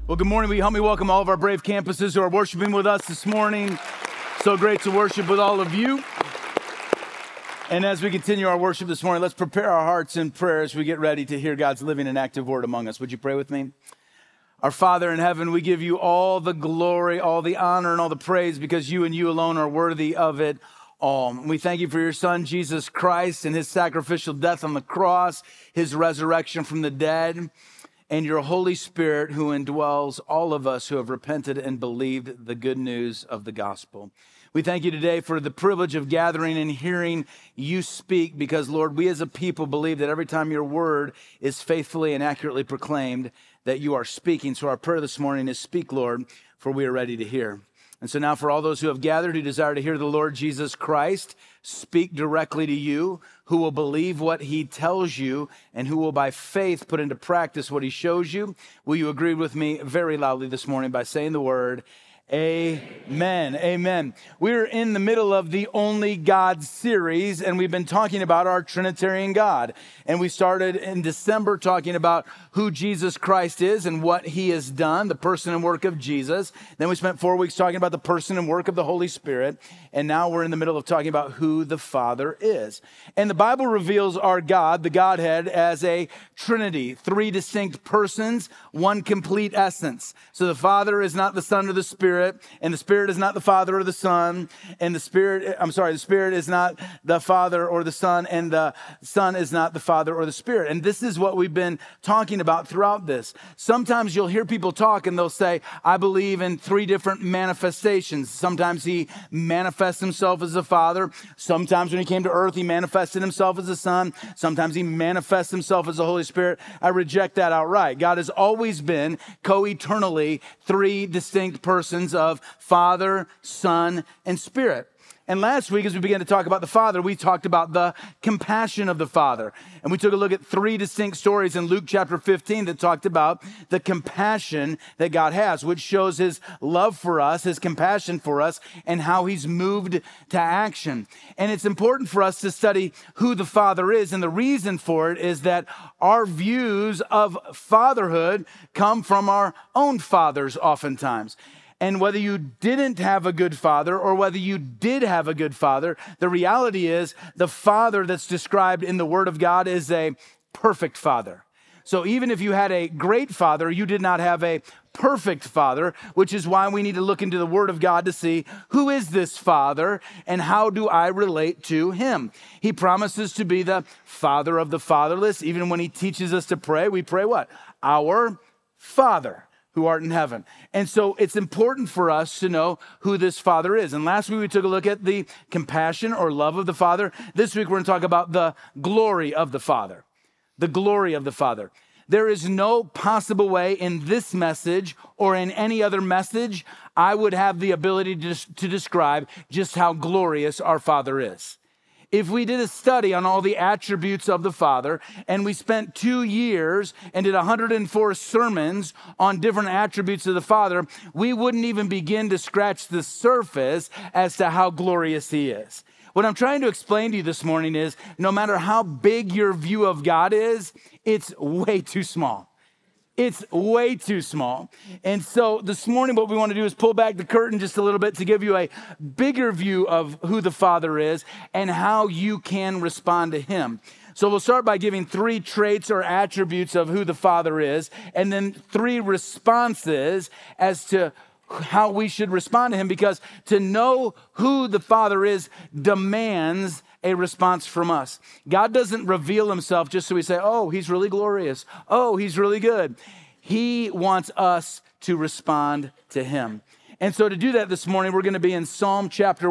Well, good morning. Will you help me welcome all of our Brave campuses who are worshiping with us this morning? So great to worship with all of you. And as we continue our worship this morning, let's prepare our hearts in prayer as we get ready to hear God's living and active word among us. Would you pray with me? Our Father in heaven, we give you all the glory, all the honor, and all the praise because you and you alone are worthy of it all. We thank you for your Son, Jesus Christ, and his sacrificial death on the cross, his resurrection from the dead, and your Holy Spirit who indwells all of us who have repented and believed the good news of the gospel. We thank you today for the privilege of gathering and hearing you speak because, Lord, we as a people believe that every time your word is faithfully and accurately proclaimed, that you are speaking. So our prayer this morning is, speak, Lord, for we are ready to hear. And so now for all those who have gathered, who desire to hear the Lord Jesus Christ speak directly to you, who will believe what he tells you, and who will by faith put into practice what he shows you, will you agree with me very loudly this morning by saying the word, amen, amen. We're in the middle of the Only God series, and we've been talking about our Trinitarian God. And we started in December talking about who Jesus Christ is and what he has done, the person and work of Jesus. Then we spent 4 weeks talking about the person and work of the Holy Spirit. And now we're in the middle of talking about who the Father is. And the Bible reveals our God, the Godhead, as a Trinity, 3 distinct persons, 1 complete essence. So the Father is not the Son or the Spirit, and the Spirit is not the Father or the Son, and the Spirit is not the Father or the Son, and the Son is not the Father or the Spirit. And this is what we've been talking about throughout this. Sometimes you'll hear people talk and they'll say, I believe in 3 different manifestations. Sometimes he manifests himself as the Father. Sometimes when he came to earth, he manifested himself as the Son. Sometimes he manifests himself as the Holy Spirit. I reject that outright. God has always been co-eternally 3 distinct persons of Father, Son, and Spirit. And last week, as we began to talk about the Father, we talked about the compassion of the Father. And we took a look at 3 distinct stories in Luke chapter 15 that talked about the compassion that God has, which shows his love for us, his compassion for us, and how he's moved to action. And it's important for us to study who the Father is. And the reason for it is that our views of fatherhood come from our own fathers oftentimes. And whether you didn't have a good father or whether you did have a good father, the reality is the father that's described in the Word of God is a perfect father. So even if you had a great father, you did not have a perfect father, which is why we need to look into the Word of God to see who is this Father and how do I relate to him. He promises to be the Father of the fatherless. Even when he teaches us to pray, we pray what? Our Father who art in heaven. And so it's important for us to know who this Father is. And last week we took a look at the compassion or love of the Father. This week we're going to talk about the glory of the Father. The glory of the Father. There is no possible way in this message or in any other message I would have the ability to describe just how glorious our Father is. If we did a study on all the attributes of the Father, and we spent 2 years and did 104 sermons on different attributes of the Father, we wouldn't even begin to scratch the surface as to how glorious he is. What I'm trying to explain to you this morning is no matter how big your view of God is, it's way too small. It's way too small. And so this morning, what we want to do is pull back the curtain just a little bit to give you a bigger view of who the Father is and how you can respond to him. So we'll start by giving 3 traits or attributes of who the Father is, and then 3 responses as to how we should respond to him, because to know who the Father is demands a response from us. God doesn't reveal himself just so we say, oh, he's really glorious. Oh, he's really good. He wants us to respond to him. And so to do that this morning, we're going to be in Psalm chapter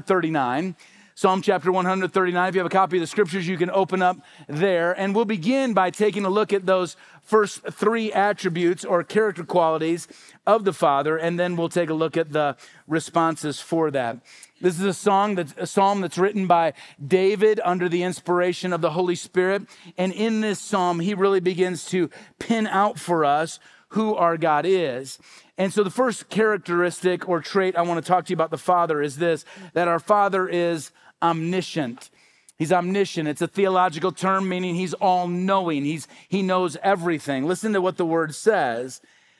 139. Psalm chapter 139. If you have a copy of the scriptures, you can open up there. And we'll begin by taking a look at those first 3 attributes or character qualities of the Father, and then we'll take a look at the responses for that. This is a psalm that's written by David under the inspiration of the Holy Spirit. And in this psalm, he really begins to pin out for us who our God is. And so the first characteristic or trait I want to talk to you about the Father is this, that our Father is omniscient. He's omniscient. It's a theological term meaning he's all-knowing. He knows everything. Listen to what the word says.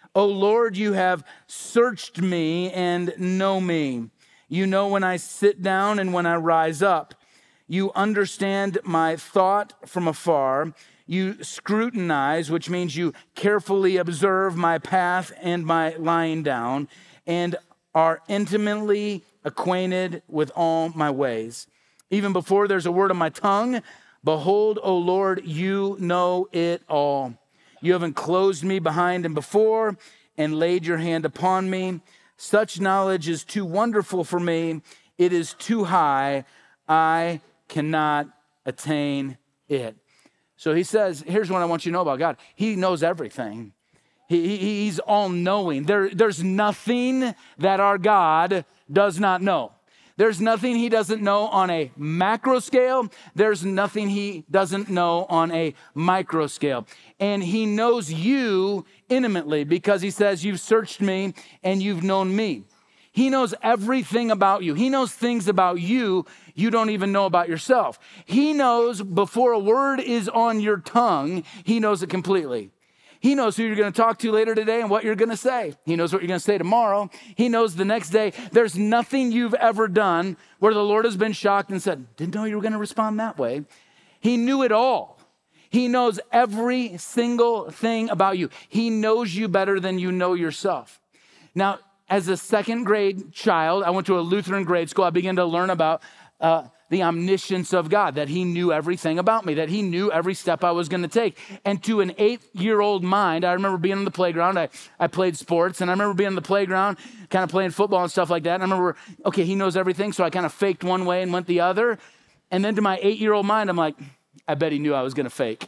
O Lord, you have searched me and know me. You know when I sit down and when I rise up. You understand my thought from afar. You scrutinize, which means you carefully observe my path and my lying down, and are intimately acquainted with all my ways. Even before there's a word on my tongue, behold, O Lord, you know it all. You have enclosed me behind and before and laid your hand upon me. Such knowledge is too wonderful for me. It is too high. I cannot attain it. So he says, here's what I want you to know about God. He knows everything. He's all-knowing. There's nothing that our God does not know. There's nothing he doesn't know on a macro scale. There's nothing he doesn't know on a micro scale. And he knows you intimately because he says, you've searched me and you've known me. He knows everything about you. He knows things about you you don't even know about yourself. He knows before a word is on your tongue, he knows it completely. He knows who you're going to talk to later today and what you're going to say. He knows what you're going to say tomorrow. He knows the next day. There's nothing you've ever done where the Lord has been shocked and said, didn't know you were going to respond that way. He knew it all. He knows every single thing about you. He knows you better than you know yourself. Now, as a second grade child, I went to a Lutheran grade school. I began to learn about the omniscience of God, that he knew everything about me, that he knew every step I was going to take. And to an 8-year-old mind, I remember being on the playground. I played sports, and I remember being on the playground, kind of playing football and stuff like that. And I remember, okay, he knows everything, so I kind of faked one way and went the other. And then to my 8-year-old mind, I'm like, I bet he knew I was going to fake.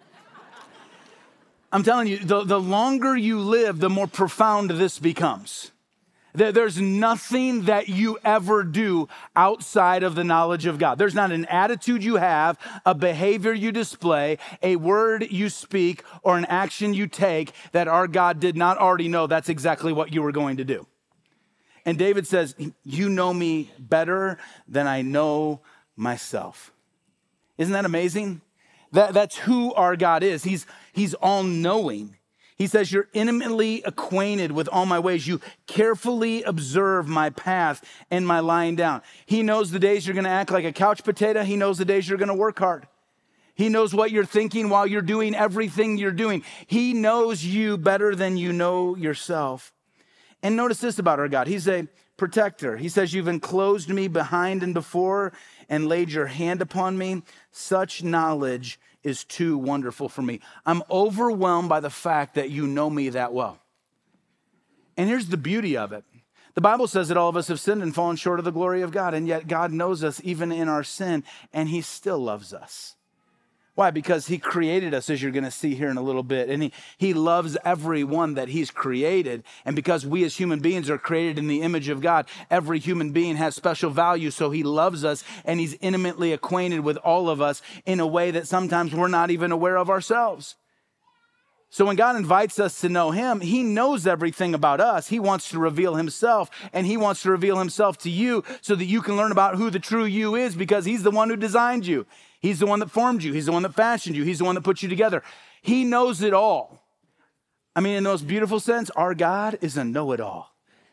I'm telling you, the longer you live, the more profound this becomes. There's nothing that you ever do outside of the knowledge of God. There's not an attitude you have, a behavior you display, a word you speak, or an action you take that our God did not already know that's exactly what you were going to do. And David says, you know me better than I know myself. Isn't that amazing? That's who our God is. He's all-knowing. He says, you're intimately acquainted with all my ways. You carefully observe my path and my lying down. He knows the days you're going to act like a couch potato. He knows the days you're going to work hard. He knows what you're thinking while you're doing everything you're doing. He knows you better than you know yourself. And notice this about our God. He's a protector. He says, you've enclosed me behind and before and laid your hand upon me. Such knowledge is too wonderful for me. I'm overwhelmed by the fact that you know me that well. And here's the beauty of it. The Bible says that all of us have sinned and fallen short of the glory of God, and yet God knows us even in our sin, and he still loves us. Why? Because he created us, as you're going to see here in a little bit, and he loves everyone that he's created. And because we as human beings are created in the image of God, every human being has special value, so he loves us, and he's intimately acquainted with all of us in a way that sometimes we're not even aware of ourselves. So when God invites us to know him, he knows everything about us. He wants to reveal himself, and he wants to reveal himself to you so that you can learn about who the true you is, because he's the one who designed you. He's the one that formed you. He's the one that fashioned you. He's the one that put you together. He knows it all. I mean, in the most beautiful sense, our God is a know-it-all.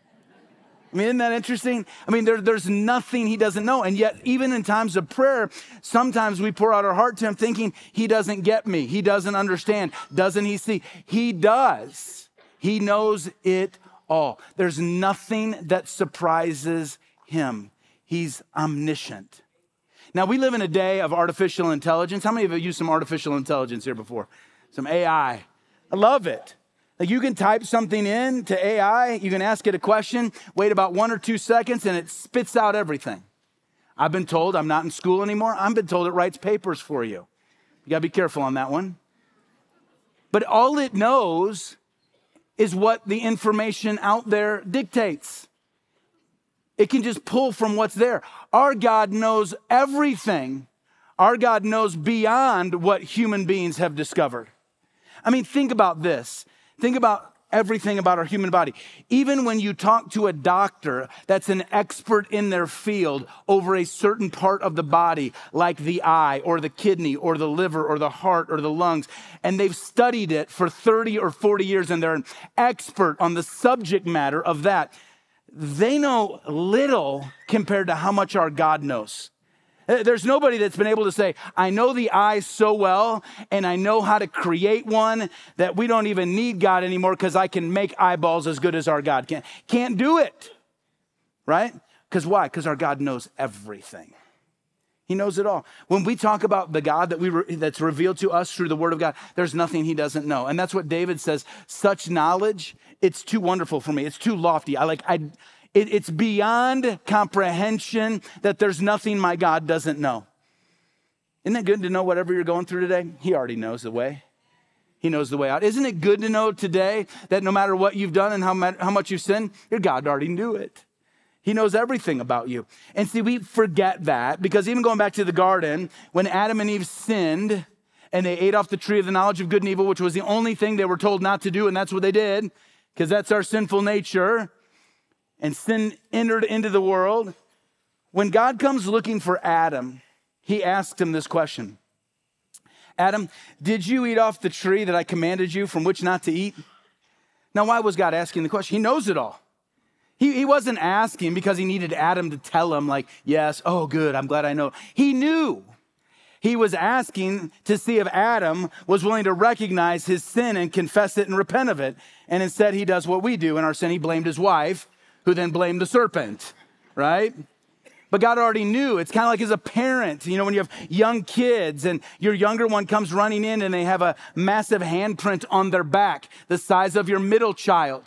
I mean, isn't that interesting? I mean, there's nothing he doesn't know. And yet, even in times of prayer, sometimes we pour out our heart to him thinking, he doesn't get me. He doesn't understand. Doesn't he see? He does. He knows it all. There's nothing that surprises him. He's omniscient. Now, we live in a day of artificial intelligence. How many of you used some artificial intelligence here before? Some AI. I love it. Like, you can type something in to AI, you can ask it a question, wait about 1 or 2 seconds, and it spits out everything. I've been told, I'm not in school anymore, I've been told it writes papers for you. You gotta be careful on that one. But all it knows is what the information out there dictates. It can just pull from what's there. Our God knows everything. Our God knows beyond what human beings have discovered. I mean, think about this. Think about everything about our human body. Even when you talk to a doctor that's an expert in their field over a certain part of the body, like the eye or the kidney or the liver or the heart or the lungs, and they've studied it for 30 or 40 years and they're an expert on the subject matter of that, they know little compared to how much our God knows. There's nobody that's been able to say, I know the eye so well, and I know how to create one that we don't even need God anymore because I can make eyeballs as good as our God can. Can't do it, right? Because why? Because our God knows everything. He knows it all. When we talk about the God that's revealed to us through the Word of God, there's nothing he doesn't know. And that's what David says, such knowledge, it's too wonderful for me. It's too lofty. It's beyond comprehension that there's nothing my God doesn't know. Isn't it good to know whatever you're going through today? He already knows the way. He knows the way out. Isn't it good to know today that no matter what you've done and how much you've sinned, your God already knew it. He knows everything about you. And see, we forget that because even going back to the garden, when Adam and Eve sinned and they ate off the tree of the knowledge of good and evil, which was the only thing they were told not to do, and that's what they did, because that's our sinful nature, and sin entered into the world. When God comes looking for Adam, he asks him this question. Adam, did you eat off the tree that I commanded you from which not to eat? Now, why was God asking the question? He knows it all. He wasn't asking because he needed Adam to tell him like, yes, oh, good, I'm glad I know. He knew. He was asking to see if Adam was willing to recognize his sin and confess it and repent of it. And instead, he does what we do in our sin. He blamed his wife, who then blamed the serpent, right? But God already knew. It's kind of like as a parent, you know, when you have young kids and your younger one comes running in and they have a massive handprint on their back, the size of your middle child.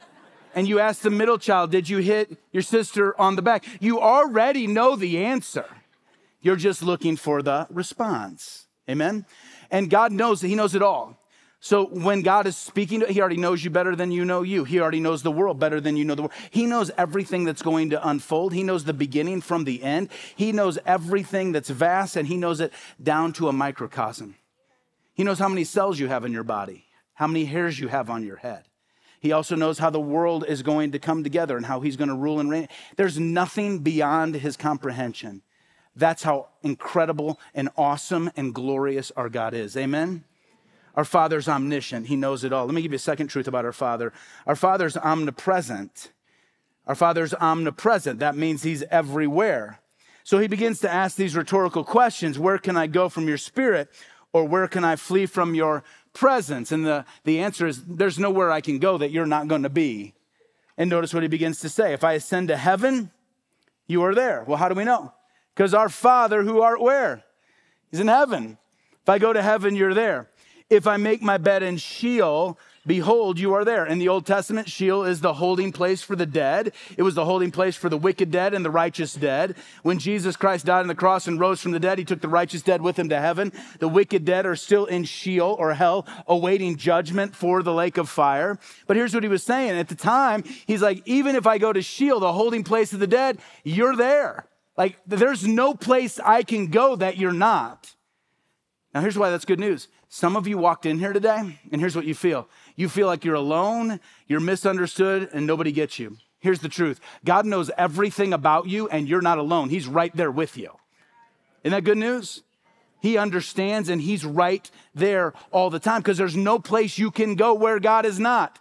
And you ask the middle child, did you hit your sister on the back? You already know the answer. You're just looking for the response. Amen? And God knows that he knows it all. So when God is speaking, he already knows you better than you know you. He already knows the world better than you know the world. He knows everything that's going to unfold. He knows the beginning from the end. He knows everything that's vast, and he knows it down to a microcosm. He knows how many cells you have in your body, how many hairs you have on your head. He also knows how the world is going to come together and how he's going to rule and reign. There's nothing beyond his comprehension. That's how incredible and awesome and glorious our God is. Amen? Our Father's omniscient. He knows it all. Let me give you a second truth about our Father. Our Father's omnipresent. Our Father's omnipresent. That means he's everywhere. So he begins to ask these rhetorical questions. Where can I go from your spirit? Or where can I flee from your presence? And the answer is, there's nowhere I can go that you're not going to be. And notice what he begins to say. If I ascend to heaven, you are there. Well, how do we know? Because our Father who art where? He's in heaven. If I go to heaven, you're there. If I make my bed in Sheol, behold, you are there. In the Old Testament, Sheol is the holding place for the dead. It was the holding place for the wicked dead and the righteous dead. When Jesus Christ died on the cross and rose from the dead, he took the righteous dead with him to heaven. The wicked dead are still in Sheol or hell, awaiting judgment for the lake of fire. But here's what he was saying. At the time, he's like, even if I go to Sheol, the holding place of the dead, you're there. Like, there's no place I can go that you're not. Now, here's why that's good news. Some of you walked in here today, and here's what you feel. You feel like you're alone, you're misunderstood, and nobody gets you. Here's the truth. God knows everything about you, and you're not alone. He's right there with you. Isn't that good news? He understands, and he's right there all the time, because there's no place you can go where God is not.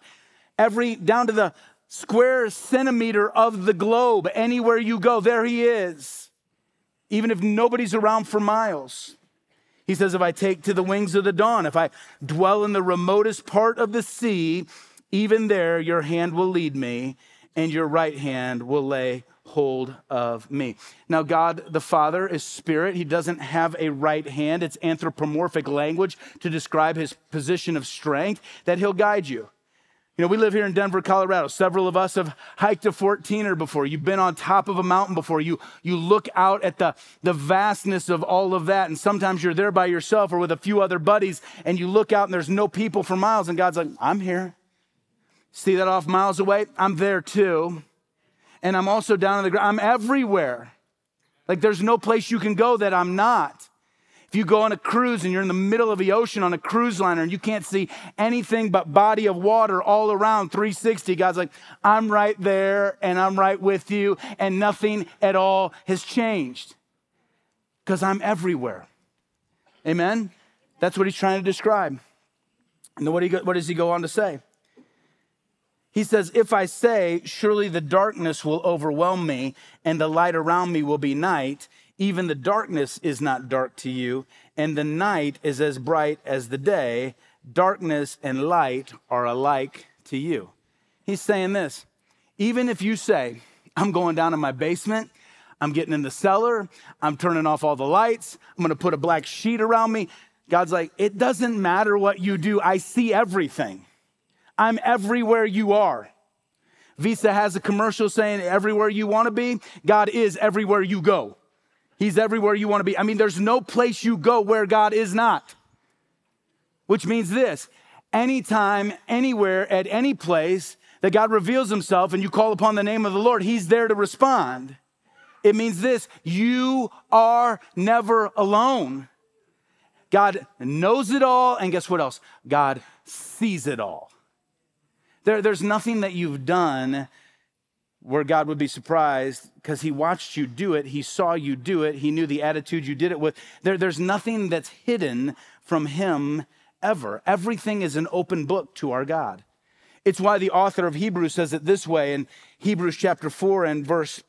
Down to the square centimeter of the globe, anywhere you go, there he is. Even if nobody's around for miles. He says, if I take to the wings of the dawn, if I dwell in the remotest part of the sea, even there your hand will lead me and your right hand will lay hold of me. Now, God the Father is spirit. He doesn't have a right hand. It's anthropomorphic language to describe his position of strength, that he'll guide you. You know, we live here in Denver, Colorado. Several of us have hiked a 14er before. You've been on top of a mountain before. You look out at the vastness of all of that, and sometimes you're there by yourself or with a few other buddies, and you look out and there's no people for miles, and God's like, I'm here. See that off miles away? I'm there too. And I'm also down on the ground. I'm everywhere. Like, there's no place you can go that I'm not. If you go on a cruise and you're in the middle of the ocean on a cruise liner and you can't see anything but body of water all around 360, God's like, I'm right there and I'm right with you and nothing at all has changed because I'm everywhere. Amen? That's what he's trying to describe. And then what does he go on to say? He says, if I say, surely the darkness will overwhelm me and the light around me will be night, even the darkness is not dark to you, and the night is as bright as the day. Darkness and light are alike to you. He's saying this, even if you say, I'm going down in my basement, I'm getting in the cellar, I'm turning off all the lights, I'm going to put a black sheet around me. God's like, it doesn't matter what you do. I see everything. I'm everywhere you are. Visa has a commercial saying everywhere you want to be, God is everywhere you go. He's everywhere you want to be. I mean, there's no place you go where God is not. Which means this, anytime, anywhere, at any place that God reveals himself and you call upon the name of the Lord, he's there to respond. It means this, you are never alone. God knows it all, and guess what else? God sees it all. There's nothing that you've done where God would be surprised because he watched you do it. He saw you do it. He knew the attitude you did it with. There's nothing that's hidden from him ever. Everything is an open book to our God. It's why the author of Hebrews says it this way in Hebrews chapter 4 and verse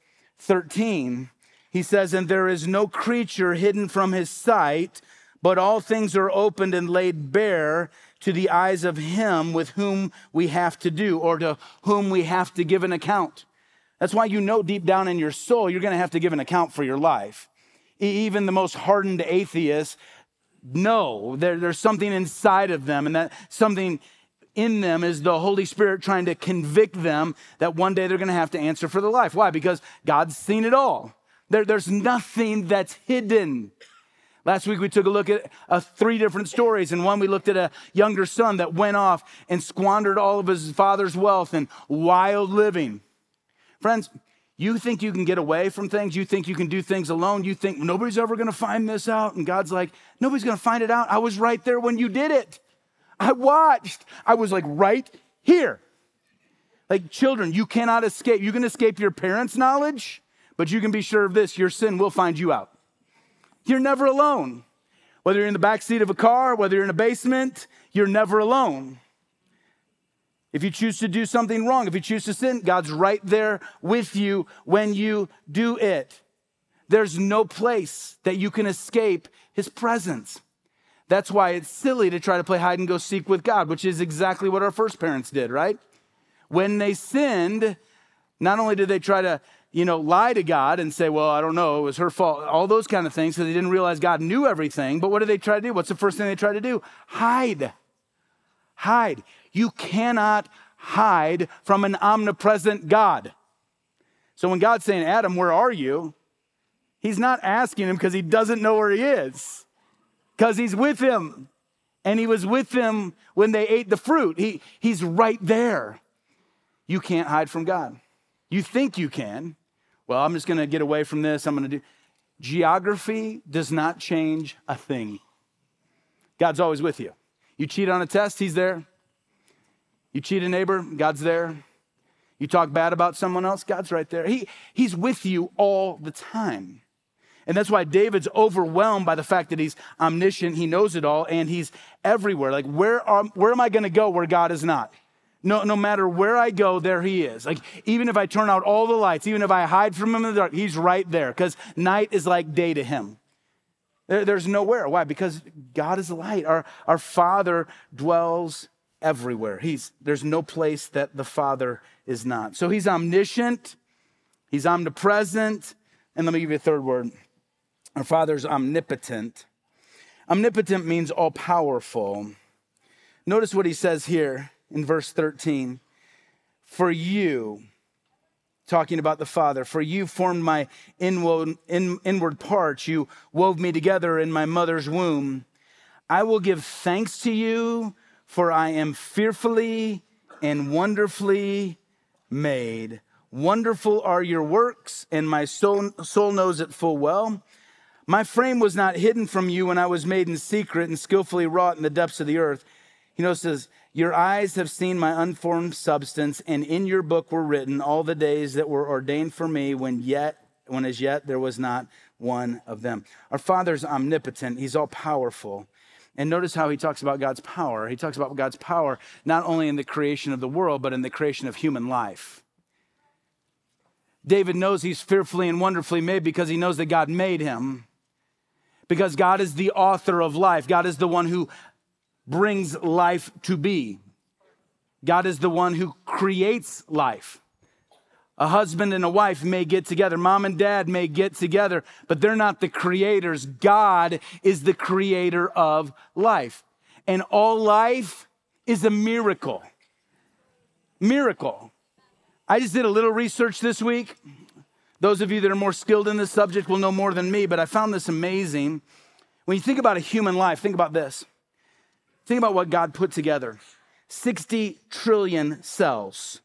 13. He says, and there is no creature hidden from his sight, but all things are opened and laid bare to the eyes of him with whom we have to do, or to whom we have to give an account. That's why you know deep down in your soul, you're going to have to give an account for your life. Even the most hardened atheists know there's something inside of them, and that something in them is the Holy Spirit trying to convict them that one day they're going to have to answer for their life. Why? Because God's seen it all. There's nothing that's hidden. Last week, we took a look at 3 different stories. And one, we looked at a younger son that went off and squandered all of his father's wealth in wild living. Friends, you think you can get away from things? You think you can do things alone? You think nobody's ever going to find this out? And God's like, nobody's going to find it out. I was right there when you did it. I watched. I was like right here. Like children, you cannot escape. You can escape your parents' knowledge, but you can be sure of this, your sin will find you out. You're never alone. Whether you're in the backseat of a car, whether you're in a basement, you're never alone. If you choose to do something wrong, if you choose to sin, God's right there with you when you do it. There's no place that you can escape his presence. That's why it's silly to try to play hide and go seek with God, which is exactly what our first parents did, right? When they sinned, not only did they try to lie to God and say, well, I don't know, it was her fault, all those kind of things, because they didn't realize God knew everything. But what did they try to do? What's the first thing they tried to do? Hide. Hide. You cannot hide from an omnipresent God. So when God's saying, Adam, where are you? He's not asking him because he doesn't know where he is, because he's with him. And he was with them when they ate the fruit. He's right there. You can't hide from God. You think you can. Well, I'm just going to get away from this. I'm going to do. Geography does not change a thing. God's always with you. You cheat on a test, he's there. You cheat a neighbor, God's there. You talk bad about someone else, God's right there. He's with you all the time. And that's why David's overwhelmed by the fact that he's omniscient, he knows it all, and he's everywhere. Like, where am I going to go where God is not? No matter where I go, there he is. Like, even if I turn out all the lights, even if I hide from him in the dark, he's right there, because night is like day to him. There's nowhere. Why? Because God is light. Our Father dwells everywhere. There's no place that the Father is not. So he's omniscient, he's omnipresent, and let me give you a third word. Our Father's omnipotent. Omnipotent means all-powerful. Notice what he says here in verse 13. For you, talking about the Father, for you formed my inward parts. You wove me together in my mother's womb. I will give thanks to you, for I am fearfully and wonderfully made. Wonderful are your works, and my soul knows it full well. My frame was not hidden from you when I was made in secret and skillfully wrought in the depths of the earth. Says, your eyes have seen my unformed substance, and in your book were written all the days that were ordained for me when as yet there was not one of them. Our Father's omnipotent. He's all powerful. And notice how he talks about God's power. He talks about God's power not only in the creation of the world, but in the creation of human life. David knows he's fearfully and wonderfully made because he knows that God made him. Because God is the author of life. God is the one who brings life to be. God is the one who creates life. A husband and a wife may get together. Mom and dad may get together, but they're not the creators. God is the creator of life. And all life is a miracle. Miracle. I just did a little research this week. Those of you that are more skilled in this subject will know more than me, but I found this amazing. When you think about a human life, think about this. Think about what God put together. 60 trillion cells,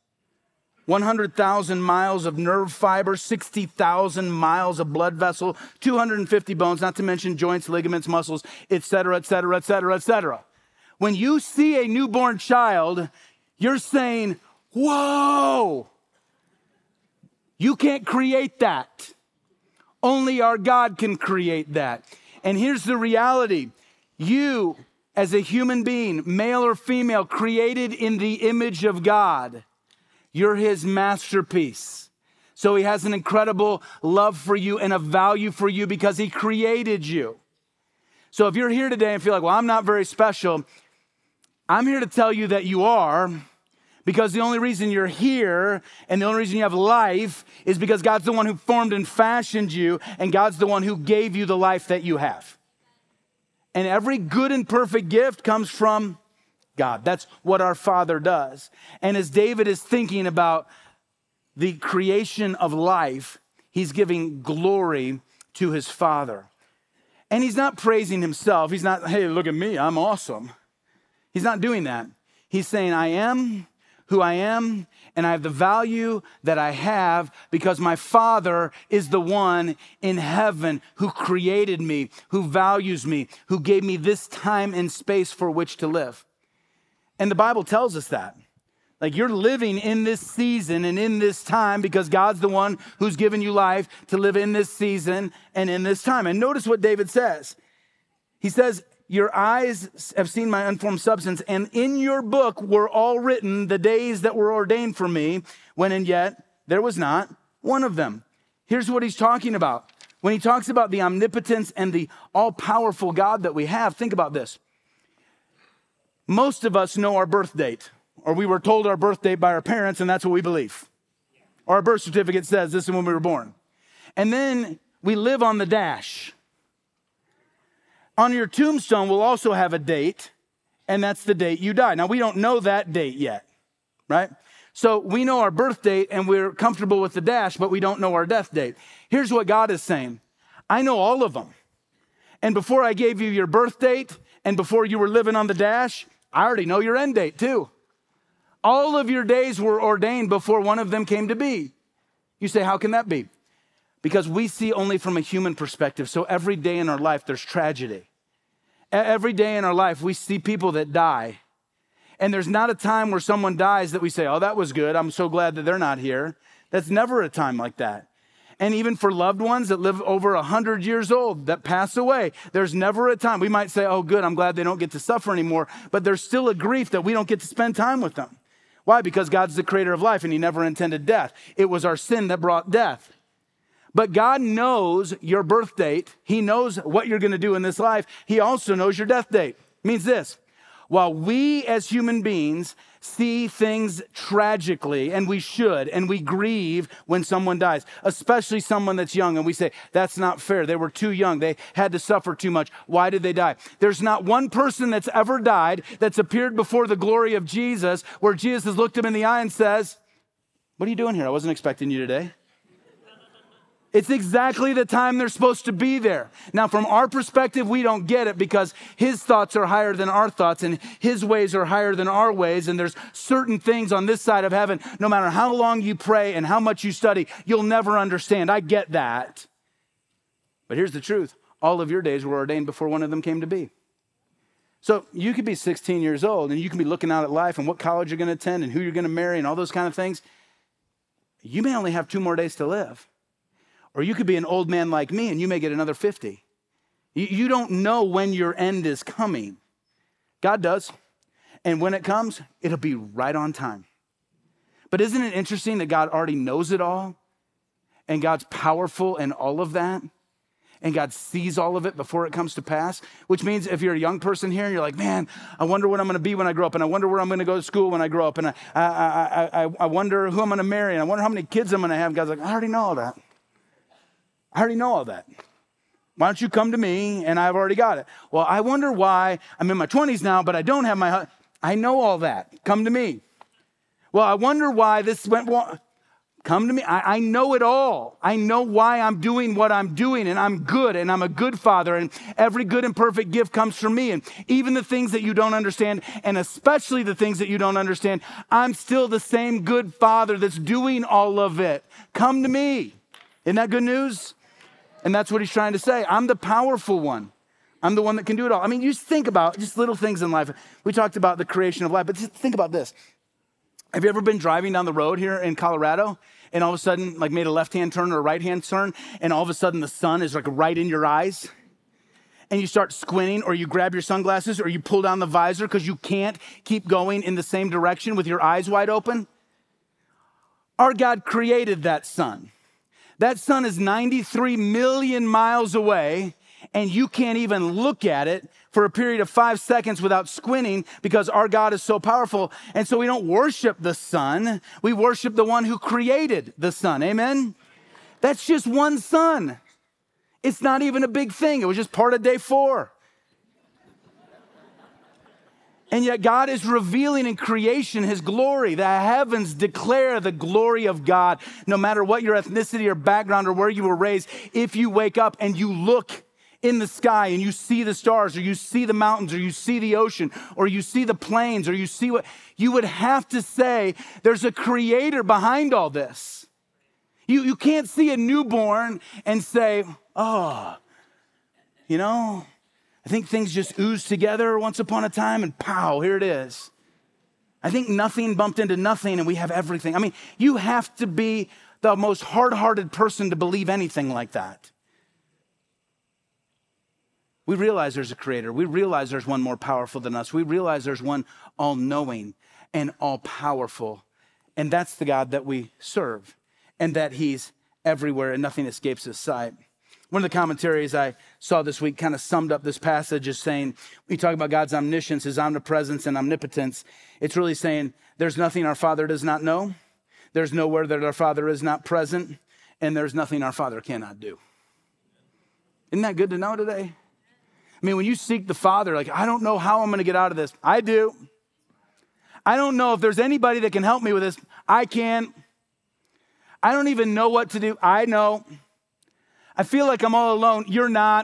100,000 miles of nerve fiber, 60,000 miles of blood vessel, 250 bones, not to mention joints, ligaments, muscles, et cetera, et cetera, et cetera, et cetera. When you see a newborn child, you're saying, whoa, you can't create that. Only our God can create that. And here's the reality. You, as a human being, male or female, created in the image of God, you're his masterpiece. So he has an incredible love for you and a value for you because he created you. So if you're here today and feel like, well, I'm not very special, I'm here to tell you that you are, because the only reason you're here and the only reason you have life is because God's the one who formed and fashioned you, and God's the one who gave you the life that you have. And every good and perfect gift comes from God. That's what our Father does. And as David is thinking about the creation of life, he's giving glory to his Father. And he's not praising himself. He's not, hey, look at me, I'm awesome. He's not doing that. He's saying, I am who I am, and I have the value that I have because my Father is the one in heaven who created me, who values me, who gave me this time and space for which to live. And the Bible tells us that. Like, you're living in this season and in this time because God's the one who's given you life to live in this season and in this time. And notice what David says. He says, your eyes have seen my unformed substance, and in your book were all written the days that were ordained for me, when and yet there was not one of them. Here's what he's talking about. When he talks about the omnipotence and the all-powerful God that we have, think about this. Most of us know our birth date, or we were told our birth date by our parents, and that's what we believe. Or our birth certificate says this is when we were born. And then we live on the dash. On your tombstone will also have a date, and that's the date you die. Now, we don't know that date yet, right? So we know our birth date, and we're comfortable with the dash, but we don't know our death date. Here's what God is saying. I know all of them. And before I gave you your birth date, and before you were living on the dash, I already know your end date too. All of your days were ordained before one of them came to be. You say, how can that be? Because we see only from a human perspective. So every day in our life, there's tragedy. Every day in our life, we see people that die. And there's not a time where someone dies that we say, oh, that was good. I'm so glad that they're not here. That's never a time like that. And even for loved ones that live over 100 years old, that pass away, there's never a time. We might say, oh, good, I'm glad they don't get to suffer anymore. But there's still a grief that we don't get to spend time with them. Why? Because God's the creator of life, and he never intended death. It was our sin that brought death. But God knows your birth date. He knows what you're going to do in this life. He also knows your death date. It means this. While we as human beings see things tragically, and we should, and we grieve when someone dies, especially someone that's young, and we say, that's not fair. They were too young. They had to suffer too much. Why did they die? There's not one person that's ever died that's appeared before the glory of Jesus where Jesus has looked him in the eye and says, what are you doing here? I wasn't expecting you today. It's exactly the time they're supposed to be there. Now, from our perspective, we don't get it because his thoughts are higher than our thoughts and his ways are higher than our ways. And there's certain things on this side of heaven, no matter how long you pray and how much you study, you'll never understand. I get that. But here's the truth. all of your days were ordained before one of them came to be. So you could be 16 years old and you can be looking out at life and what college you're going to attend and who you're going to marry and all those kind of things. You may only have 2 more days to live. Or you could be an old man like me and you may get another 50. You don't know when your end is coming. God does. And when it comes, it'll be right on time. But isn't it interesting that God already knows it all? And God's powerful in all of that? And God sees all of it before it comes to pass? Which means if you're a young person here and you're like, man, I wonder what I'm going to be when I grow up. And I wonder where I'm going to go to school when I grow up. And I wonder who I'm going to marry. And I wonder how many kids I'm going to have. God's like, I already know all that. I already know all that. Why don't you come to me and I've already got it? Well, I wonder why I'm in my 20s now, but I don't have my husband. I know all that. Come to me. Well, I wonder why this went wrong. Come to me. I know it all. I know why I'm doing what I'm doing, and I'm good, and I'm a good father, and every good and perfect gift comes from me. And even the things that you don't understand, and especially the things that you don't understand, I'm still the same good father that's doing all of it. Come to me. Isn't that good news? And that's what he's trying to say. I'm the powerful one. I'm the one that can do it all. I mean, you just think about just little things in life. We talked about the creation of life, but just think about this. Have you ever been driving down the road here in Colorado and all of a sudden like made a left-hand turn or a right-hand turn and all of a sudden the sun is like right in your eyes and you start squinting or you grab your sunglasses or you pull down the visor because you can't keep going in the same direction with your eyes wide open? Our God created that sun. That sun is 93 million miles away, and you can't even look at it for a period of 5 seconds without squinting because our God is so powerful. And so we don't worship the sun. We worship the one who created the sun. Amen? That's just one sun. It's not even a big thing. It was just part of day 4. And yet God is revealing in creation his glory. The heavens declare the glory of God. No matter what your ethnicity or background or where you were raised, if you wake up and you look in the sky and you see the stars or you see the mountains or you see the ocean or you see the plains or you see what, you would have to say there's a creator behind all this. You can't see a newborn and say, oh, I think things just oozed together once upon a time and pow, here it is. I think nothing bumped into nothing and we have everything. I mean, you have to be the most hard-hearted person to believe anything like that. We realize there's a creator. We realize there's one more powerful than us. We realize there's one all-knowing and all-powerful. And that's the God that we serve and that he's everywhere and nothing escapes his sight. One of the commentaries I saw this week kind of summed up this passage as saying, we talk about God's omniscience, his omnipresence and omnipotence. It's really saying there's nothing our Father does not know. There's nowhere that our Father is not present. And there's nothing our Father cannot do. Isn't that good to know today? I mean, when you seek the Father, like, I don't know how I'm going to get out of this. I do. I don't know if there's anybody that can help me with this. I can. I don't even know what to do. I know. I feel like I'm all alone. You're not.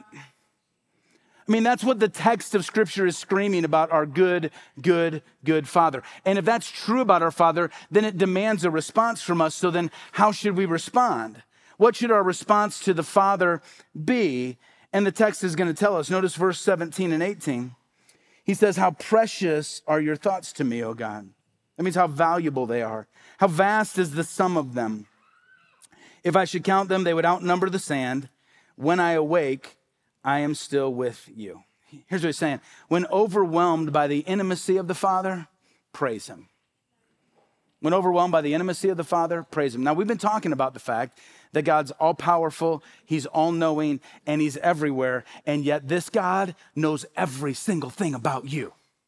I mean, that's what the text of Scripture is screaming about our good, good, good Father. And if that's true about our Father, then it demands a response from us. So then how should we respond? What should our response to the Father be? And the text is going to tell us. Notice verse 17 and 18. He says, how precious are your thoughts to me, O God. That means how valuable they are. How vast is the sum of them. If I should count them, they would outnumber the sand. When I awake, I am still with you. Here's what he's saying. When overwhelmed by the intimacy of the Father, praise him. When overwhelmed by the intimacy of the Father, praise him. Now, we've been talking about the fact that God's all-powerful, he's all-knowing, and he's everywhere. And yet this God knows every single thing about you.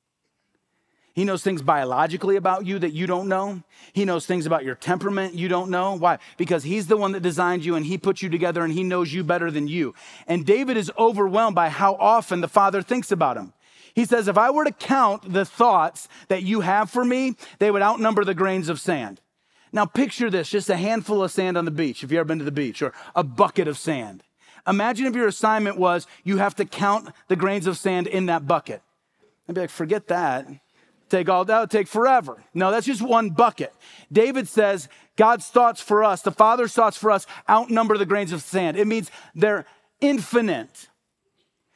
He knows things biologically about you that you don't know. He knows things about your temperament you don't know. Why? Because he's the one that designed you and he put you together and he knows you better than you. And David is overwhelmed by how often the Father thinks about him. He says, if I were to count the thoughts that you have for me, they would outnumber the grains of sand. Now picture this, just a handful of sand on the beach, if you've ever been to the beach, or a bucket of sand. Imagine if your assignment was you have to count the grains of sand in that bucket. I'd be like, forget that. Take all that, take forever. No, that's just one bucket. David says God's thoughts for us, the Father's thoughts for us outnumber the grains of sand. It means they're infinite.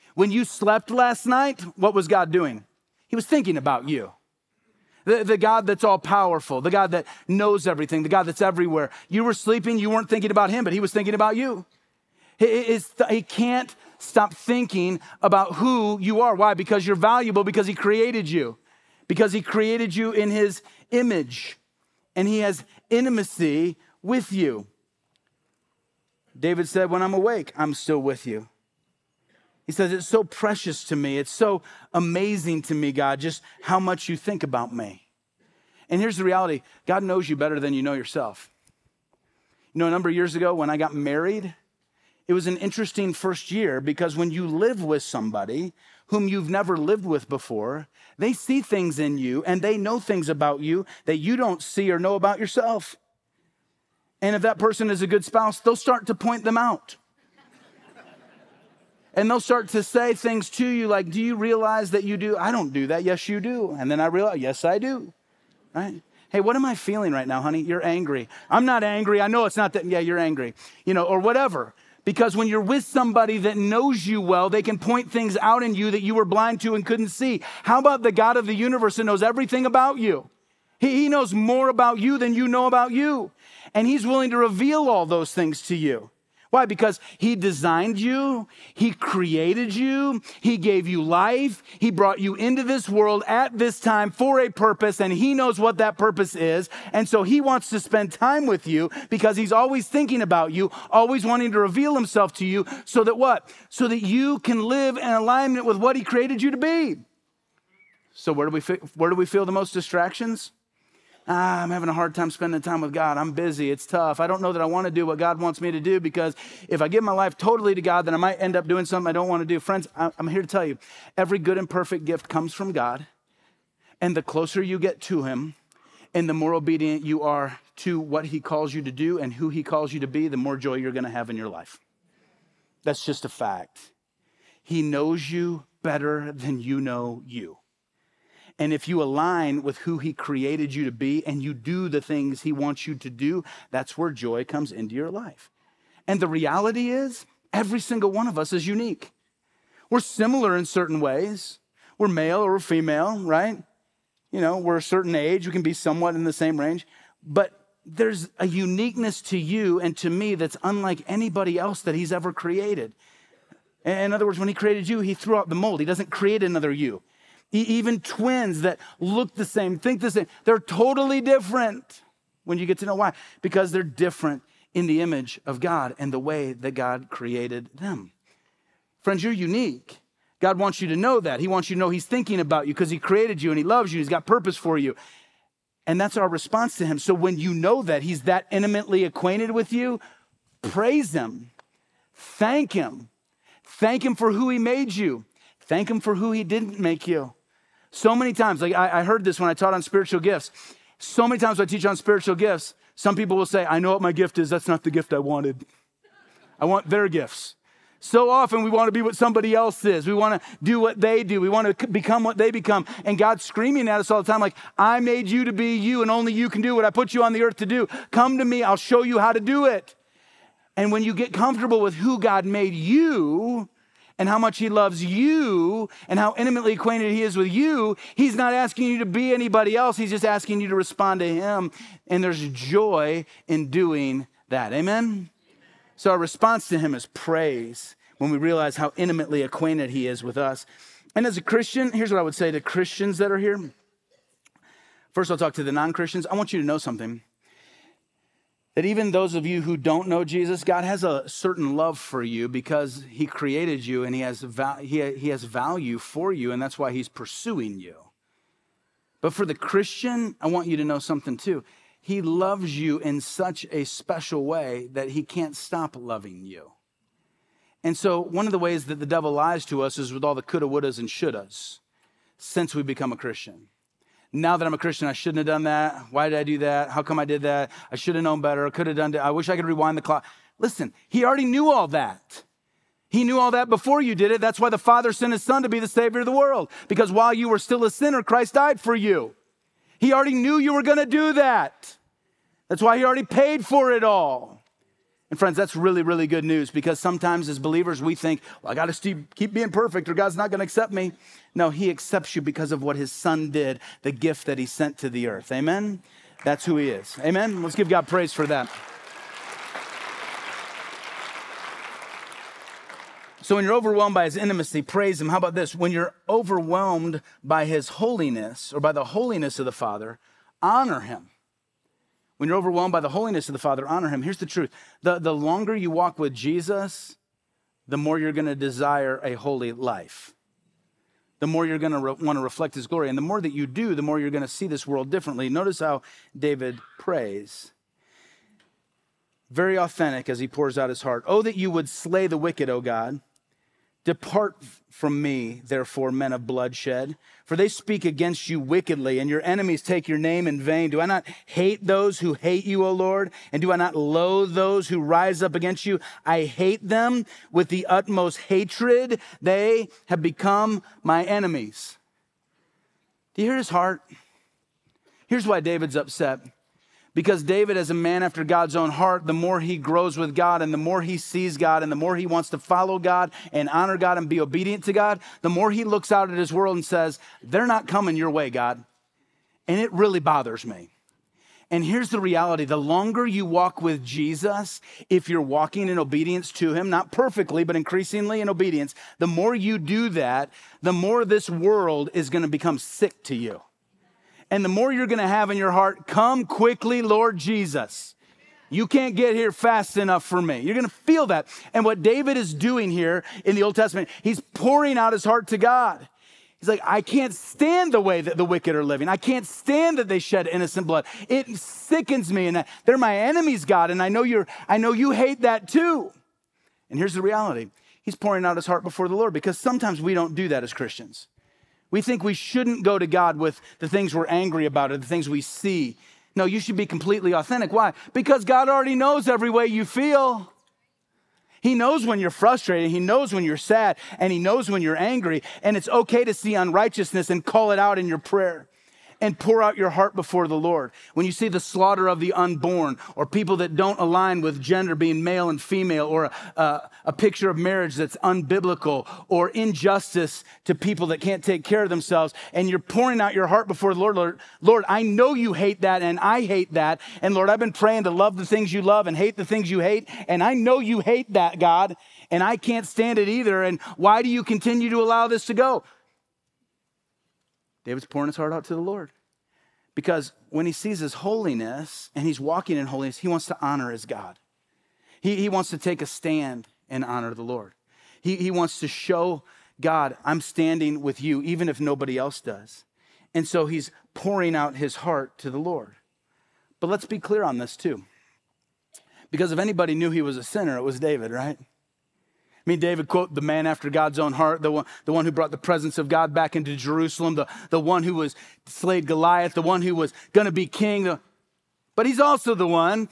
When you slept last night, what was God doing? He was thinking about you. The God that's all powerful, the God that knows everything, the God that's everywhere. You were sleeping, you weren't thinking about him, but he was thinking about you. He can't stop thinking about who you are. Why? Because you're valuable, because he created you. Because he created you in his image. And he has intimacy with you. David said, when I'm awake, I'm still with you. He says, it's so precious to me. It's so amazing to me, God, just how much you think about me. And here's the reality. God knows you better than you know yourself. You know, a number of years ago when I got married, it was an interesting first year because when you live with somebody whom you've never lived with before, they see things in you and they know things about you that you don't see or know about yourself. And if that person is a good spouse, they'll start to point them out. And they'll start to say things to you like, do you realize that you do? I don't do that. Yes, you do. And then I realize, yes, I do. Right? Hey, what am I feeling right now, honey? You're angry. I'm not angry. I know it's not that. Yeah, you're angry. You know, or whatever. Because when you're with somebody that knows you well, they can point things out in you that you were blind to and couldn't see. How about the God of the universe that knows everything about you? He knows more about you than you know about you. And he's willing to reveal all those things to you. Why? Because he designed you, he created you, he gave you life, he brought you into this world at this time for a purpose, and he knows what that purpose is. And so he wants to spend time with you because he's always thinking about you, always wanting to reveal himself to you so that what? So that you can live in alignment with what he created you to be. So where do we feel the most distractions? I'm having a hard time spending time with God. I'm busy. It's tough. I don't know that I want to do what God wants me to do because if I give my life totally to God, then I might end up doing something I don't want to do. Friends, I'm here to tell you, every good and perfect gift comes from God. And the closer you get to him and the more obedient you are to what he calls you to do and who he calls you to be, the more joy you're going to have in your life. That's just a fact. He knows you better than you know you. And if you align with who he created you to be and you do the things he wants you to do, that's where joy comes into your life. And the reality is, every single one of us is unique. We're similar in certain ways. We're male or we're female, right? You know, we're a certain age. We can be somewhat in the same range. But there's a uniqueness to you and to me that's unlike anybody else that he's ever created. In other words, when he created you, he threw out the mold. He doesn't create another you. Even twins that look the same, think the same, they're totally different when you get to know why. Because they're different in the image of God and the way that God created them. Friends, you're unique. God wants you to know that. He wants you to know he's thinking about you because he created you and he loves you. He's got purpose for you. And that's our response to him. So when you know that he's that intimately acquainted with you, praise him. Thank him. Thank him for who he made you. Thank him for who he didn't make you. So many times, like I heard this when I taught on spiritual gifts. So many times when I teach on spiritual gifts, some people will say, I know what my gift is. That's not the gift I wanted. I want their gifts. So often we want to be what somebody else is. We want to do what they do. We want to become what they become. And God's screaming at us all the time like, I made you to be you and only you can do what I put you on the earth to do. Come to me. I'll show you how to do it. And when you get comfortable with who God made you, and how much he loves you and how intimately acquainted he is with you, he's not asking you to be anybody else. He's just asking you to respond to him. And there's joy in doing that. Amen? So our response to him is praise when we realize how intimately acquainted he is with us. And as a Christian, here's what I would say to Christians that are here. First, I'll talk to the non-Christians. I want you to know something. That even those of you who don't know Jesus, God has a certain love for you because he created you and he has value for you, and that's why he's pursuing you. But for the Christian, I want you to know something too. He loves you in such a special way that he can't stop loving you. And so one of the ways that the devil lies to us is with all the coulda, wouldas, and shouldas since we become a Christian. Now that I'm a Christian, I shouldn't have done that. Why did I do that? How come I did that? I should have known better. I could have done that. I wish I could rewind the clock. Listen, he already knew all that. He knew all that before you did it. That's why the Father sent his Son to be the Savior of the world. Because while you were still a sinner, Christ died for you. He already knew you were going to do that. That's why he already paid for it all. And friends, that's really, really good news, because sometimes as believers, we think, well, I got to keep being perfect or God's not going to accept me. No, he accepts you because of what his son did, the gift that he sent to the earth. Amen? That's who he is. Amen? Let's give God praise for that. So when you're overwhelmed by his intimacy, praise him. How about this? When you're overwhelmed by his holiness or by the holiness of the Father, honor him. When you're overwhelmed by the holiness of the Father, honor him. Here's the truth. The longer you walk with Jesus, the more you're going to desire a holy life. The more you're going to want to reflect his glory. And the more that you do, the more you're going to see this world differently. Notice how David prays. Very authentic as he pours out his heart. Oh, that you would slay the wicked, O God. Depart from me, therefore, men of bloodshed, for they speak against you wickedly, and your enemies take your name in vain. Do I not hate those who hate you, O Lord? And do I not loathe those who rise up against you? I hate them with the utmost hatred. They have become my enemies. Do you hear his heart? Here's why David's upset. Because David, as a man after God's own heart, the more he grows with God and the more he sees God and the more he wants to follow God and honor God and be obedient to God, the more he looks out at his world and says, they're not coming your way, God. And it really bothers me. And here's the reality. The longer you walk with Jesus, if you're walking in obedience to him, not perfectly, but increasingly in obedience, the more you do that, the more this world is going to become sick to you. And the more you're going to have in your heart, come quickly, Lord Jesus. You can't get here fast enough for me. You're going to feel that. And what David is doing here in the Old Testament, he's pouring out his heart to God. He's like, I can't stand the way that the wicked are living. I can't stand that they shed innocent blood. It sickens me, and they're my enemies, God, and I know you hate that too. And here's the reality. He's pouring out his heart before the Lord, because sometimes we don't do that as Christians. We think we shouldn't go to God with the things we're angry about or the things we see. No, you should be completely authentic. Why? Because God already knows every way you feel. He knows when you're frustrated. He knows when you're sad. And he knows when you're angry. And it's okay to see unrighteousness and call it out in your prayer. And pour out your heart before the Lord. When you see the slaughter of the unborn, or people that don't align with gender being male and female, or a picture of marriage that's unbiblical, or injustice to people that can't take care of themselves, and you're pouring out your heart before the Lord, Lord, I know you hate that, and I hate that, and Lord, I've been praying to love the things you love and hate the things you hate, and I know you hate that, God, and I can't stand it either, and why do you continue to allow this to go? David's pouring his heart out to the Lord, because when he sees his holiness and he's walking in holiness, he wants to honor his God. He wants to take a stand and honor the Lord. He wants to show God, I'm standing with you, even if nobody else does. And so he's pouring out his heart to the Lord. But let's be clear on this too. Because if anybody knew he was a sinner, it was David, right? I mean, David, quote, the man after God's own heart, the one who brought the presence of God back into Jerusalem, the one who was slayed Goliath, the one who was going to be king. But he's also the one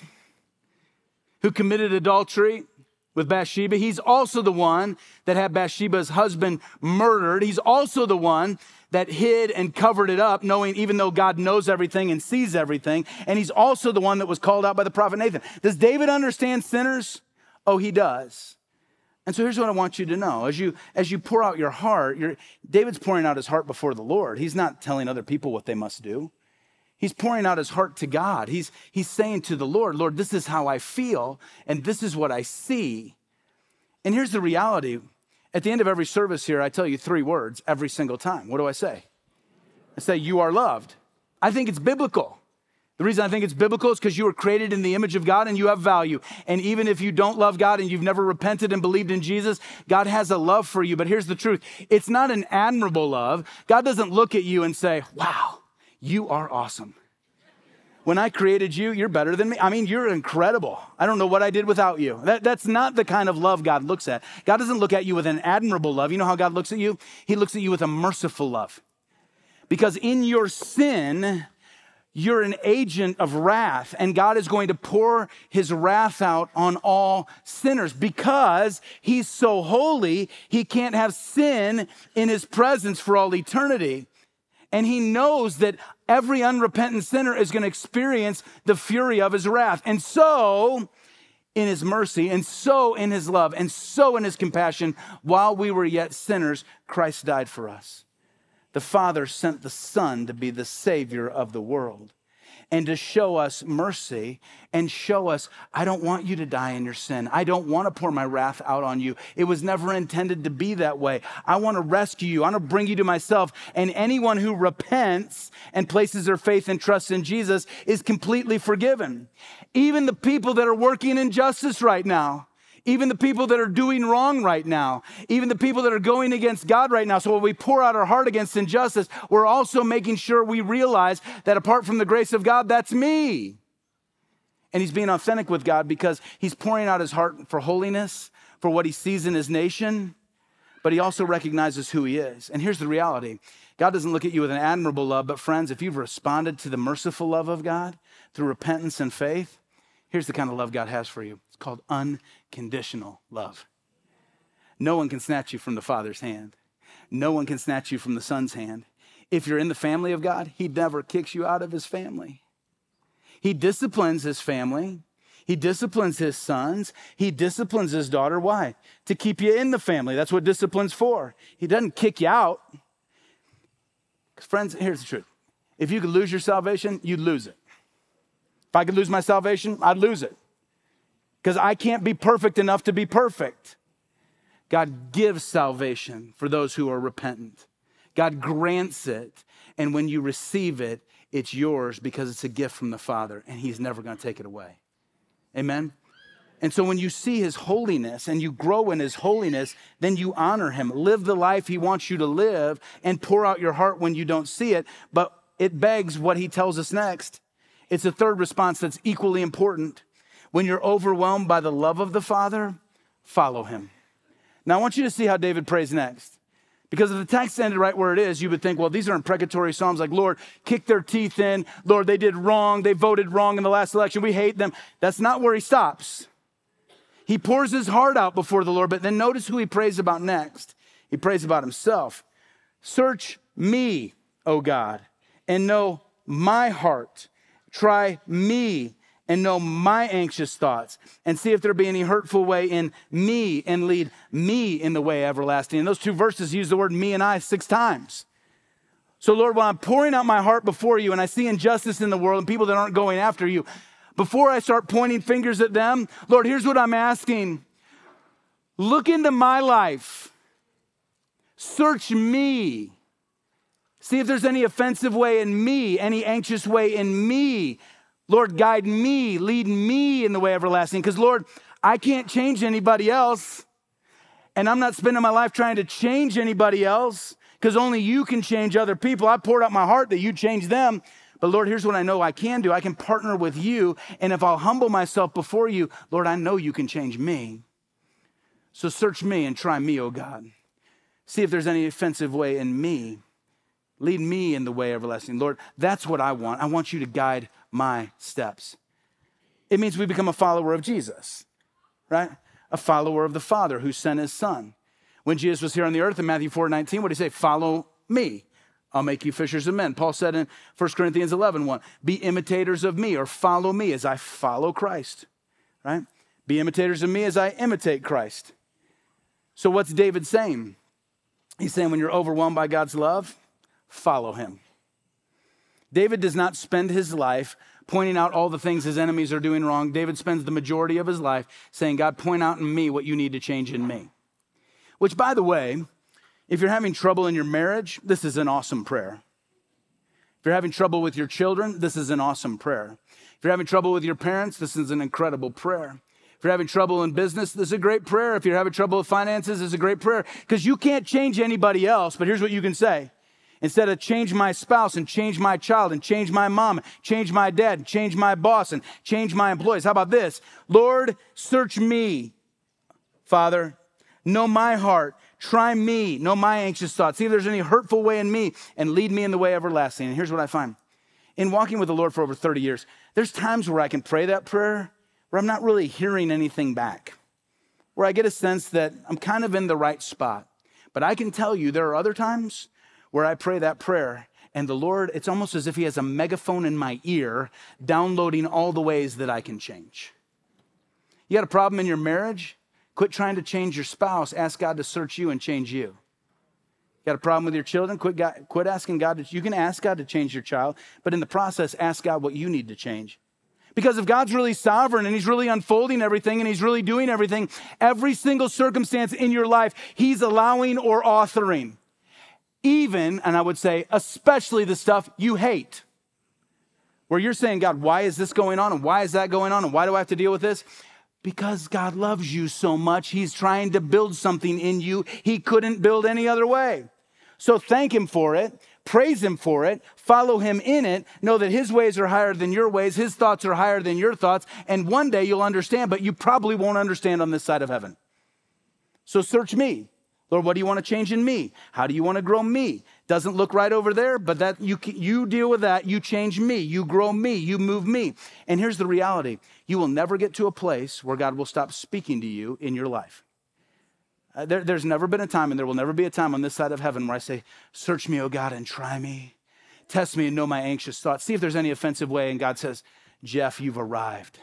who committed adultery with Bathsheba. He's also the one that had Bathsheba's husband murdered. He's also the one that hid and covered it up, knowing even though God knows everything and sees everything. And he's also the one that was called out by the prophet Nathan. Does David understand sinners? Oh, he does. And so here's what I want you to know. As you pour out your heart, David's pouring out his heart before the Lord. He's not telling other people what they must do. He's pouring out his heart to God. He's saying to the Lord, Lord, this is how I feel, and this is what I see. And here's the reality. At the end of every service here, I tell you 3 words every single time. What do I say? I say, you are loved. I think it's biblical. The reason I think it's biblical is because you were created in the image of God and you have value. And even if you don't love God and you've never repented and believed in Jesus, God has a love for you. But here's the truth. It's not an admirable love. God doesn't look at you and say, wow, you are awesome. When I created you, you're better than me. I mean, you're incredible. I don't know what I did without you. That's not the kind of love God looks at. God doesn't look at you with an admirable love. You know how God looks at you? He looks at you with a merciful love. Because in your sin, you're an agent of wrath, and God is going to pour his wrath out on all sinners. Because he's so holy, he can't have sin in his presence for all eternity. And he knows that every unrepentant sinner is going to experience the fury of his wrath. And so, in his mercy, and so in his love, and so in his compassion, while we were yet sinners, Christ died for us. The Father sent the Son to be the Savior of the world and to show us mercy and show us, I don't want you to die in your sin. I don't want to pour my wrath out on you. It was never intended to be that way. I want to rescue you. I want to bring you to myself. And anyone who repents and places their faith and trust in Jesus is completely forgiven. Even the people that are working injustice right now, even the people that are doing wrong right now, even the people that are going against God right now. So when we pour out our heart against injustice, we're also making sure we realize that apart from the grace of God, that's me. And he's being authentic with God because he's pouring out his heart for holiness, for what he sees in his nation, but he also recognizes who he is. And here's the reality. God doesn't look at you with an admirable love, but friends, if you've responded to the merciful love of God through repentance and faith, here's the kind of love God has for you. It's called unconditional love. No one can snatch you from the Father's hand. No one can snatch you from the Son's hand. If you're in the family of God, he never kicks you out of his family. He disciplines his family. He disciplines his sons. He disciplines his daughter. Why? To keep you in the family. That's what discipline's for. He doesn't kick you out. Friends, here's the truth. If you could lose your salvation, you'd lose it. If I could lose my salvation, I'd lose it. Because I can't be perfect enough to be perfect. God gives salvation for those who are repentant. God grants it. And when you receive it, it's yours because it's a gift from the Father. And he's never going to take it away. Amen? And so when you see his holiness and you grow in his holiness, then you honor him. Live the life he wants you to live and pour out your heart when you don't see it. But it begs what he tells us next. It's a third response that's equally important. When you're overwhelmed by the love of the Father, follow him. Now, I want you to see how David prays next. Because if the text ended right where it is, you would think, well, these are imprecatory psalms like, Lord, kick their teeth in. Lord, they did wrong. They voted wrong in the last election. We hate them. That's not where he stops. He pours his heart out before the Lord, but then notice who he prays about next. He prays about himself. Search me, O God, and know my heart. Try me and know my anxious thoughts, and see if there be any hurtful way in me, and lead me in the way everlasting. And those two verses use the word me and I 6 times. So Lord, while I'm pouring out my heart before you and I see injustice in the world and people that aren't going after you, before I start pointing fingers at them, Lord, here's what I'm asking. Look into my life. Search me. See if there's any offensive way in me, any anxious way in me. Lord, guide me, lead me in the way everlasting. Because, Lord, I can't change anybody else. And I'm not spending my life trying to change anybody else because only you can change other people. I poured out my heart that you change them. But, Lord, here's what I know I can do. I can partner with you. And if I'll humble myself before you, Lord, I know you can change me. So search me and try me, oh God. See if there's any offensive way in me. Lead me in the way everlasting. Lord, that's what I want. I want you to guide my steps. It means we become a follower of Jesus, right? A follower of the Father who sent his Son. When Jesus was here on the earth in Matthew 4:19, what did he say? Follow me. I'll make you fishers of men. Paul said in 1 Corinthians 11:1, be imitators of me, or follow me as I follow Christ, right? Be imitators of me as I imitate Christ. So what's David saying? He's saying when you're overwhelmed by God's love, follow him. David does not spend his life pointing out all the things his enemies are doing wrong. David spends the majority of his life saying, God, point out in me what you need to change in me. Which, by the way, if you're having trouble in your marriage, this is an awesome prayer. If you're having trouble with your children, this is an awesome prayer. If you're having trouble with your parents, this is an incredible prayer. If you're having trouble in business, this is a great prayer. If you're having trouble with finances, this is a great prayer. Because you can't change anybody else, but here's what you can say. Instead of change my spouse and change my child and change my mom, change my dad, change my boss and change my employees. How about this? Lord, search me, Father. Know my heart. Try me. Know my anxious thoughts. See if there's any hurtful way in me and lead me in the way everlasting. And here's what I find. In walking with the Lord for over 30 years, there's times where I can pray that prayer where I'm not really hearing anything back, where I get a sense that I'm kind of in the right spot. But I can tell you there are other times where I pray that prayer, and the Lord, it's almost as if he has a megaphone in my ear, downloading all the ways that I can change. You got a problem in your marriage? Quit trying to change your spouse. Ask God to search you and change you. Got a problem with your children? Quit asking God. You can ask God to change your child, but in the process, ask God what you need to change. Because if God's really sovereign and he's really unfolding everything and he's really doing everything, every single circumstance in your life, he's allowing or authoring. Even, and I would say, especially the stuff you hate. Where you're saying, God, why is this going on? And why is that going on? And why do I have to deal with this? Because God loves you so much. He's trying to build something in you he couldn't build any other way. So thank him for it. Praise him for it. Follow him in it. Know that his ways are higher than your ways. His thoughts are higher than your thoughts. And one day you'll understand, but you probably won't understand on this side of heaven. So search me. Lord, what do you want to change in me? How do you want to grow me? Doesn't look right over there, but that you deal with that. You change me. You grow me. You move me. And here's the reality. You will never get to a place where God will stop speaking to you in your life. There's never been a time, and there will never be a time on this side of heaven where I say, search me, O God, and try me. Test me and know my anxious thoughts. See if there's any offensive way. And God says, Jeff, you've arrived.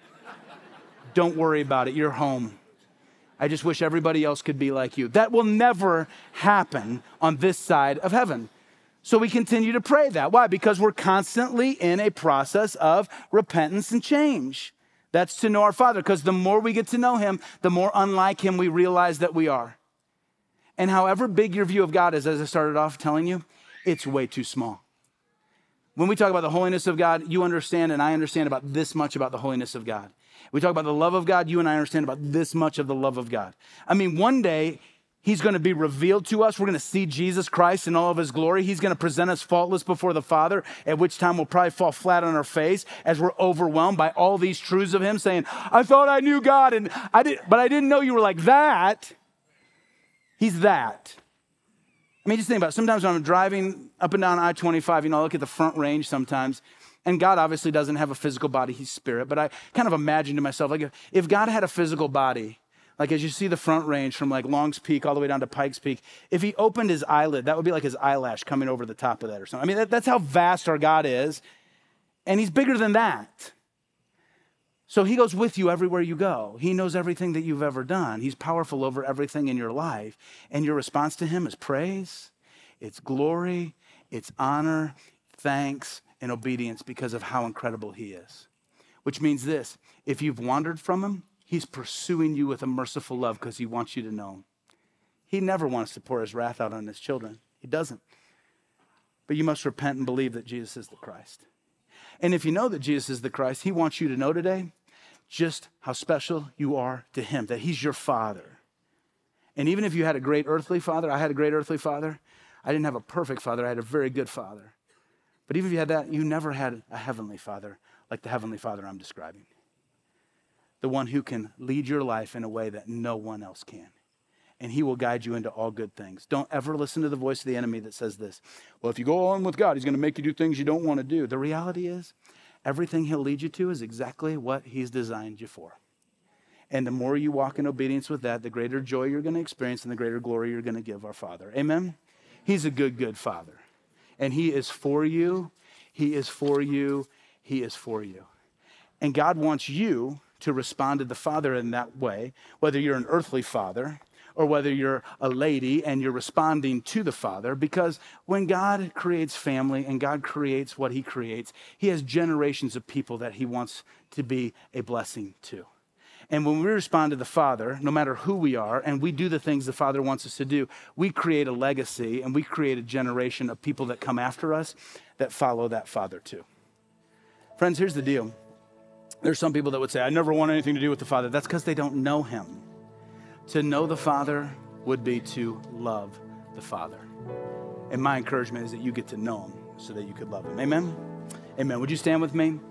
Don't worry about it. You're home. I just wish everybody else could be like you. That will never happen on this side of heaven. So we continue to pray that. Why? Because we're constantly in a process of repentance and change. That's to know our Father, because the more we get to know him, the more unlike him we realize that we are. And however big your view of God is, as I started off telling you, it's way too small. When we talk about the holiness of God, you understand and I understand about this much about the holiness of God. We talk about the love of God, you and I understand about this much of the love of God. I mean, one day, he's going to be revealed to us. We're going to see Jesus Christ in all of his glory. He's going to present us faultless before the Father, at which time we'll probably fall flat on our face as we're overwhelmed by all these truths of him, saying, I thought I knew God, but I didn't know you were like that. He's that. I mean, just think about it. Sometimes when I'm driving up and down I-25, I look at the Front Range sometimes, and God obviously doesn't have a physical body, he's spirit, but I kind of imagine to myself, like if God had a physical body, like as you see the Front Range from like Long's Peak all the way down to Pikes Peak, if he opened his eyelid, that would be like his eyelash coming over the top of that or something. I mean, that's how vast our God is. And he's bigger than that. So he goes with you everywhere you go. He knows everything that you've ever done. He's powerful over everything in your life. And your response to him is praise, it's glory, it's honor, thanks, and obedience because of how incredible he is. Which means this, if you've wandered from him, he's pursuing you with a merciful love because he wants you to know him. He never wants to pour his wrath out on his children. He doesn't. But you must repent and believe that Jesus is the Christ. And if you know that Jesus is the Christ, he wants you to know today just how special you are to him, that he's your Father. And even if you had a great earthly father, I had a great earthly father. I didn't have a perfect father. I had a very good father. But even if you had that, you never had a heavenly Father like the heavenly Father I'm describing. The one who can lead your life in a way that no one else can. And he will guide you into all good things. Don't ever listen to the voice of the enemy that says this. Well, if you go on with God, he's going to make you do things you don't want to do. The reality is, everything he'll lead you to is exactly what he's designed you for. And the more you walk in obedience with that, the greater joy you're going to experience and the greater glory you're going to give our Father. Amen? He's a good, good Father. And he is for you. He is for you. He is for you. And God wants you to respond to the Father in that way, whether you're an earthly father or whether you're a lady and you're responding to the Father, because when God creates family and God creates what he creates, he has generations of people that he wants to be a blessing to. And when we respond to the Father, no matter who we are, and we do the things the Father wants us to do, we create a legacy and we create a generation of people that come after us that follow that Father too. Friends, here's the deal. There's some people that would say, I never want anything to do with the Father. That's because they don't know him. To know the Father would be to love the Father. And my encouragement is that you get to know him so that you could love him. Amen? Amen. Would you stand with me?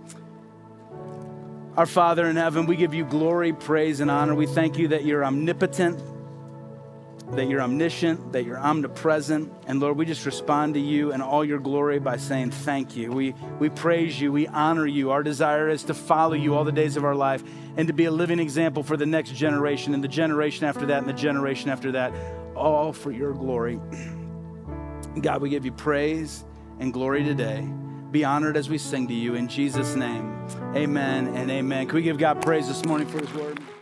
Our Father in heaven, we give you glory, praise, and honor. We thank you that you're omnipotent, that you're omniscient, that you're omnipresent. And Lord, we just respond to you and all your glory by saying thank you. We praise you. We honor you. Our desire is to follow you all the days of our life and to be a living example for the next generation and the generation after that and the generation after that, all for your glory. God, we give you praise and glory today be honored as we sing to you. In Jesus' name, amen and amen. Can we give God praise this morning for his word?